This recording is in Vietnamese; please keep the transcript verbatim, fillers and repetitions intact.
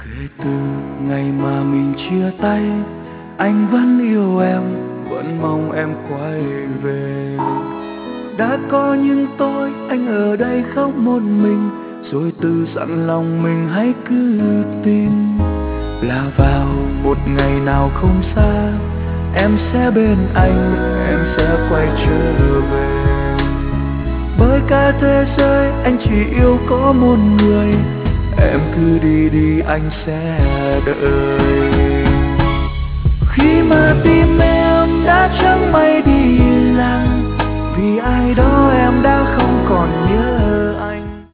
Kể từ ngày mà mình chia tay, anh vẫn yêu em, vẫn mong em quay về. Đã có những tối anh ở đây khóc một mình, rồi tự dặn lòng mình hãy cứ tin là vào một ngày nào không xa, em sẽ bên anh, em sẽ quay trở về. Bởi cả thế giới anh chỉ yêu có một người, em cứ đi đi anh sẽ đợi. Khi mà tim em đã chẳng may đi lạc, vì ai đó em đã không